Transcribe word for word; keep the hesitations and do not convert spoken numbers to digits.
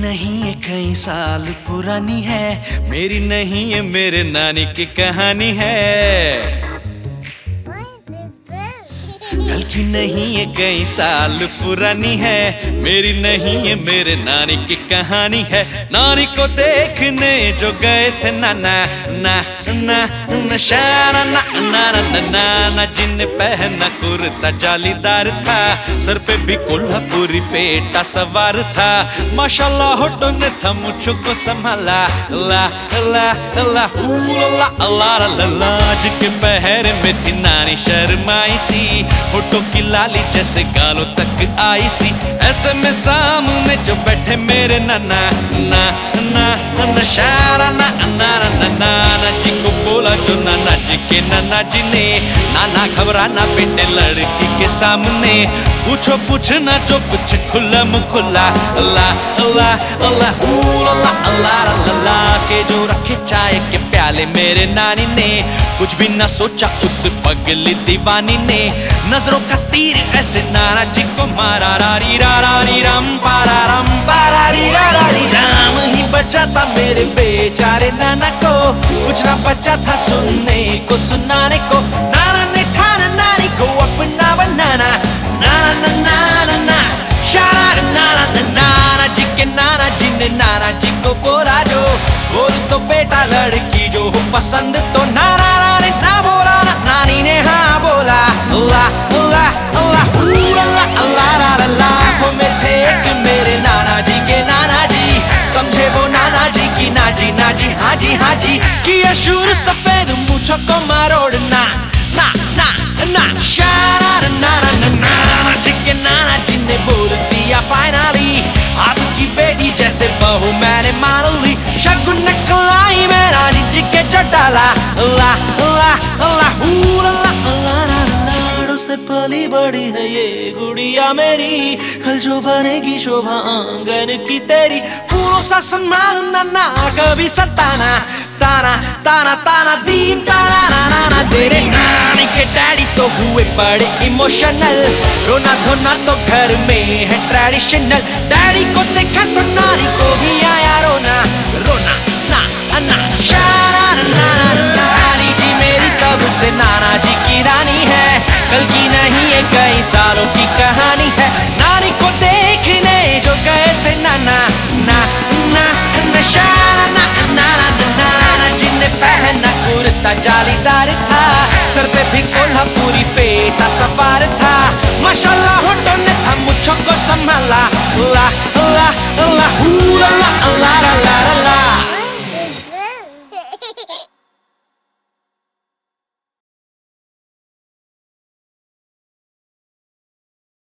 नहीं ये कई साल पुरानी है, मेरी नहीं ये मेरे नानी की कहानी है। कल की नहीं ये कई साल पुरानी है, मेरी नहीं ये मेरे नानी की कहानी है। नानी को देखने जो गए थे नाना ना ना नशाना ना ना ना ना ना, जिन्हें पहना कुर्ता जालीदार था, सर पे भी कोल्हापुरी फेटा सवार था। माशाल्लाह होठों ने था मुझको को संभाला, ला ला ला ला ला ला ला। जिनके पहरे में थी नानी शर्माई सी, होठों की लाली जैसे गालों तक आई सी। ऐसे में सामने जो बैठे मेरे नाना ना ना नशाना ना ना ना ना जी को बोला जो नाना जी के नाना जी ने, नाना घबराना बेटे लड़की के सामने, पूछो पूछना जो कुछ खुला मुखुला, ला ला ला ला ला ला के जो रखे चाय के प्याले मेरे नानी ने। कुछ भी ना सोचा उस पगली दीवानी ने, नजरों का तीर ऐसे नाना जी को मारा। रारी रारी राम पारा राम पारा री रारी राम ही बचा था मेरे बेचारे नाना को, कुछ ना बचा था सुनने को सुनाने को। नाना ने ठाना नानी को अपना बनाना, नाना ना नाना ना शारा नाना ना नाना जी के नाना जी ने नाना जी को बोला जो, बोल तो बेटा लड़की जो हो पसंद तो। नाना ने ना बोला ना, नानी ने हाँ बोला, ला ला ला ला ला ला ला। में थे एक मेरे नाना जी के नाना जी, समझे वो नाना जी की ना जी ना जी हाँ जी हाँ जी। कि अशूर सफेद मूंछों को मरोड़ना, ना ना ना शारा ना ना ना नाना जी के नाना जी ने बोल दिया फाइनली, आपकी बेटी जैसे बहू मैंने मान ली। शगुन कलाई में रानी जी के जो डाला, ला ला ला ला ला ला से पली बड़ी है ये गुड़िया मेरी, कल जो बनेगी शोभा आंगन की तेरी। फूलों सा सम्मान नाना कभी सताना, ताना ताना ताना दीम ताना ना ना ना। तेरे नानी के डैडी तो हुए बड़े इमोशनल, रोना धोना तो घर में है ट्रेडिशनल। डैडी को देखा तो नानी को भी आया रोना, रोना ना ना शाना ना ना ना। नानी जी मेरी तब से नाना जी की रानी है, कल की नहीं ये कई सालों की कहानी है। नानी को देखने जो गए थे नाना ना ना नशाना ना ना ना ना, जिन्हें पहना कुर्ता जालीदार था, सर पे भी कोल्हापुरी फेटा सवार था। माशाल्लाह होठों ने था मुझको को संभाला, ला ला ला ला ला ला ला।